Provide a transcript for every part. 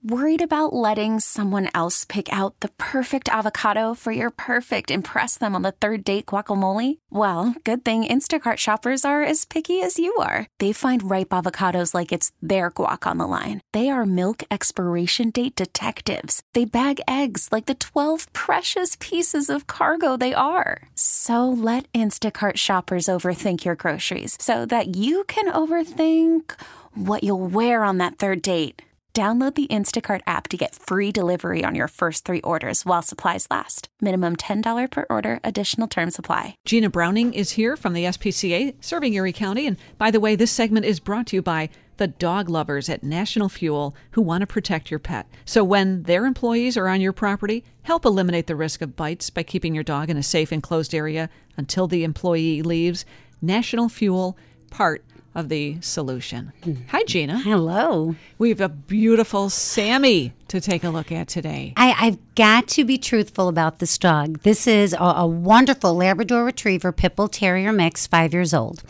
Worried about letting someone else pick out the perfect avocado for your perfect impress them on the third date guacamole? Well, good thing Instacart shoppers are as picky as you are. They find ripe avocados like it's their guac on the line. They are milk expiration date detectives. They bag eggs like the 12 precious pieces of cargo they are. So let Instacart shoppers overthink your groceries so that you can overthink what you'll wear on that third date. Download the Instacart app to get free delivery on your first 3 orders while supplies last. Minimum $10 per order. Additional terms apply. Gina Browning is here from the SPCA, serving Erie County. And by the way, this segment is brought to you by the dog lovers at National Fuel who want to protect your pet. So when their employees are on your property, help eliminate the risk of bites by keeping your dog in a safe enclosed area until the employee leaves. National Fuel, part of the solution. Hi, Gina. Hello. We have a beautiful Sammy to take a look at today. I've got to be truthful about this dog. This is a wonderful Labrador Retriever Pit Bull Terrier mix, 5 years old.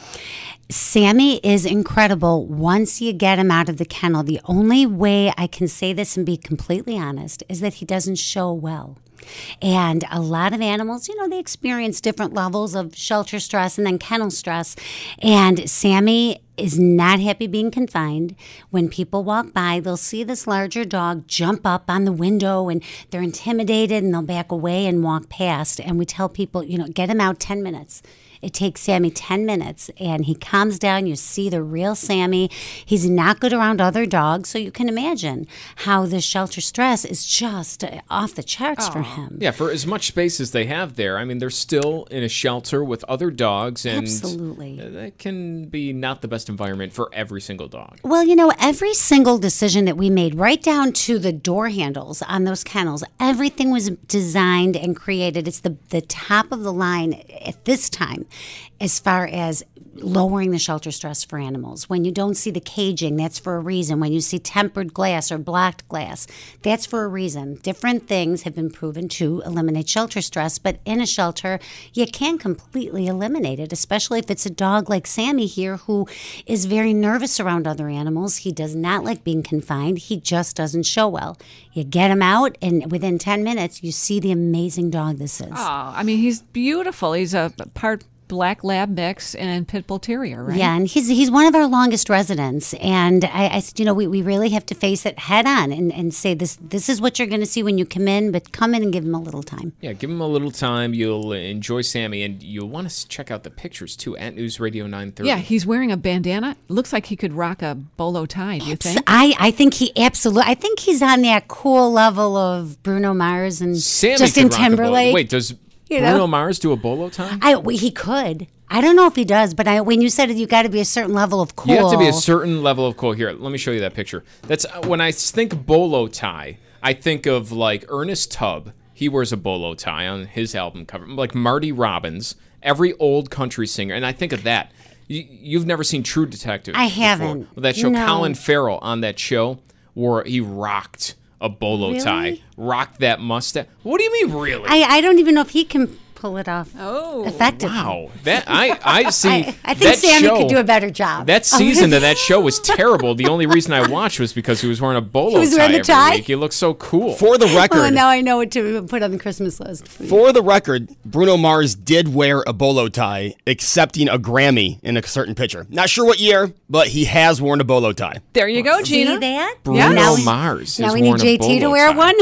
Sammy is incredible once you get him out of the kennel. The only way I can say this and be completely honest is that he doesn't show well. And a lot of animals, they experience different levels of shelter stress and then kennel stress. And Sammy is not happy being confined. When people walk by, they'll see this larger dog jump up on the window and they're intimidated and they'll back away and walk past. And we tell people, get him out 10 minutes. It takes Sammy 10 minutes, and he calms down. You see the real Sammy. He's not good around other dogs, so you can imagine how the shelter stress is just off the charts for him. Yeah, for as much space as they have there, I mean, they're still in a shelter with other dogs, and absolutely, that can be not the best environment for every single dog. Well, every single decision that we made, right down to the door handles on those kennels, everything was designed and created. It's the top of the line at this time as far as lowering the shelter stress for animals. When you don't see the caging, that's for a reason. When you see tempered glass or blocked glass, that's for a reason. Different things have been proven to eliminate shelter stress, but in a shelter, you can't completely eliminate it, especially if it's a dog like Sammy here who is very nervous around other animals. He does not like being confined. He just doesn't show well. You get him out, and within 10 minutes, you see the amazing dog this is. Oh, I mean, he's beautiful. He's a part Black Lab mix and Pit Bull Terrier, right? Yeah, and he's one of our longest residents. And I said, we really have to face it head on and say this is what you're going to see when you come in, but come in and give him a little time. Yeah, give him a little time. You'll enjoy Sammy, and you'll want to check out the pictures, too, at News Radio 930. Yeah, he's wearing a bandana. Looks like he could rock a bolo tie, do you think? I think he absolutely, I think he's on that cool level of Bruno Mars and Sammy Justin Timberlake. Wait, does Bruno Mars do a bolo tie? He could. I don't know if he does, but when you said it, you got to be a certain level of cool. You have to be a certain level of cool. Here, let me show you that picture. That's when I think bolo tie, I think of like Ernest Tubb. He wears a bolo tie on his album cover. Like Marty Robbins, every old country singer, and I think of that. You've never seen True Detective. I haven't. Well, that show, no. Colin Farrell on that show, he rocked a bolo tie, rocked that mustache. What do you mean, really? I don't even know if he can pull it off effectively. Wow. That I see. I think Sammy could do a better job. That season of that show was terrible. The only reason I watched was because he was wearing a bolo tie every week. He looked so cool. For the record. Oh, now I know what to put on the Christmas list. For the record, Bruno Mars did wear a bolo tie, accepting a Grammy in a certain picture. Not sure what year, but he has worn a bolo tie. There you go, Gina. See that? Bruno Mars. Now we need JT to wear one.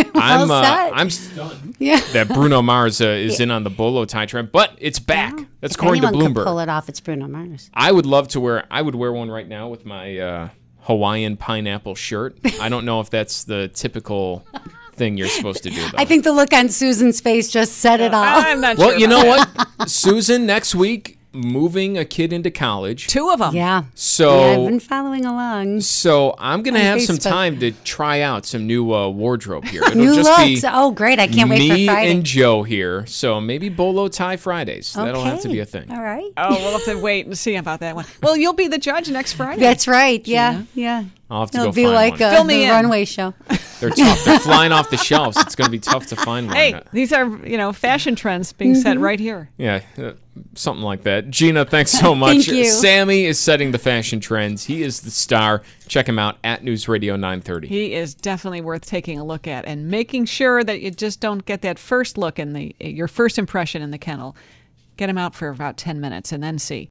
I'm stunned that Bruno Mars is in on the bolo tie trend, but it's back. That's according to Bloomberg. Anyone could pull it off. It's Bruno Mars. I would love to wear. I would wear one right now with my Hawaiian pineapple shirt. I don't know if that's the typical thing you're supposed to do, though. I think the look on Susan's face just said it all. I'm not sure. Well, you know what, Susan, next week, moving a kid into college. 2 of them. Yeah. So I've been following along. So I'm going to have some time to try out some new wardrobe here. It'll new just looks. Oh, great. I can't wait for Friday. Me and Joe here. So maybe bolo tie Fridays. Okay. That'll have to be a thing. All right. Oh, we'll have to wait and see about that one. Well, you'll be the judge next Friday. That's right. Yeah. I'll have to It'll go be find like one. Fill me the in. runway show. They're tough. They're flying off the shelves. It's going to be tough to find one. Hey, these are, fashion trends being set right here. Yeah, something like that. Gina, thanks so much. Thank you. Sammy is setting the fashion trends. He is the star. Check him out at News Radio 930. He is definitely worth taking a look at and making sure that you just don't get that first look in your first impression in the kennel. Get him out for about 10 minutes and then see.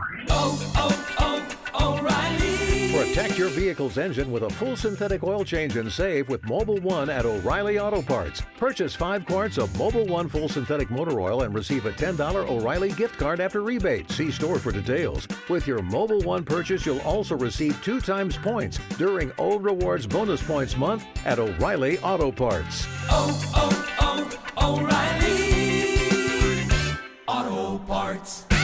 Protect your vehicle's engine with a full synthetic oil change and save with Mobil 1 at O'Reilly Auto Parts. Purchase 5 quarts of Mobil 1 full synthetic motor oil and receive a $10 O'Reilly gift card after rebate. See store for details. With your Mobil 1 purchase, you'll also receive 2 times points during O Rewards Bonus Points Month at O'Reilly Auto Parts. O'Reilly Auto Parts.